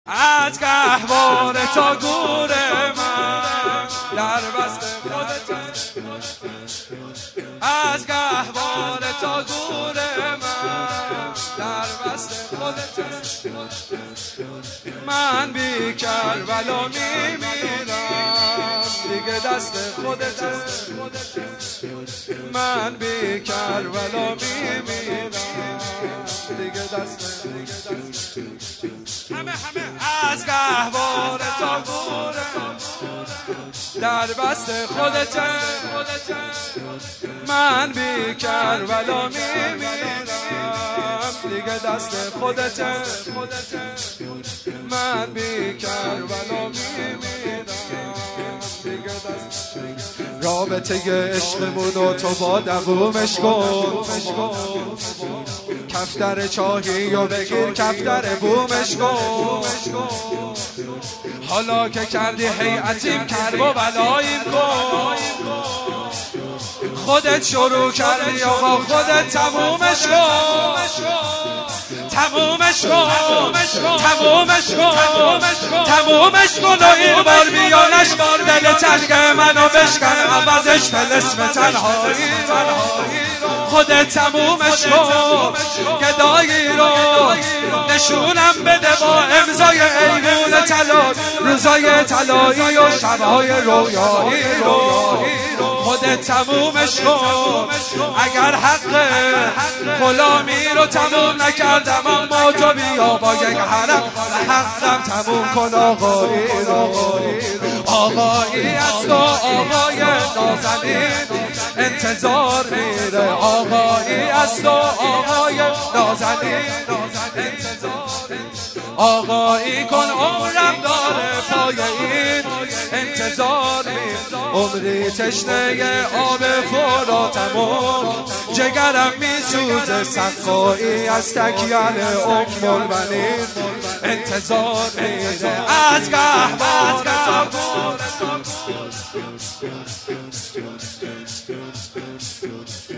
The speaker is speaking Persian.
از گهواره تا گور من در بسته خودت، از گهواره تا گور من در بسته خودت. من بی کربلا میمیرم دیگه دست خودت. من بی کربلا میمیرم دیگه دست همه از گهواره تا گور در بسته خودت. من بی کربلا میمیرم دیگه دست خودت. من بی کربلا میمیرم دیگه دست. رابطه عشقمون و تو با دوومش کن، کفتر چاهی و بگیر کفتر بومش کن. حالا که کردی هیئتیم کرب و بلاییم کن. خودت شروع کردی آقا خودت تمومش کن. تمومش کن تمومش کن تمومش کن و این بار بیانش دل تنگ منو بشکن عوضش طلسم تنهایی. خودت تمومش کن گدایی رو نشونم بده با امضای ایوون طلا، روزای طلایی و شبهای رویایی رو. خودت تمومش کن اگر حق غلامی رو تموم نکردم اما تو بیا با یک حرم حقم تموم کن آقایی رو. آقایی از تو آقای نازنین انتظار میره. آقایی از تو آقای نازنین آقایی کن عمرم داره پای این انتظار میره. عمری تشنه آب فراتمون جگرم میسوزه سقایی از تکیان ام البنین انتظار میره. از گهواره تا گور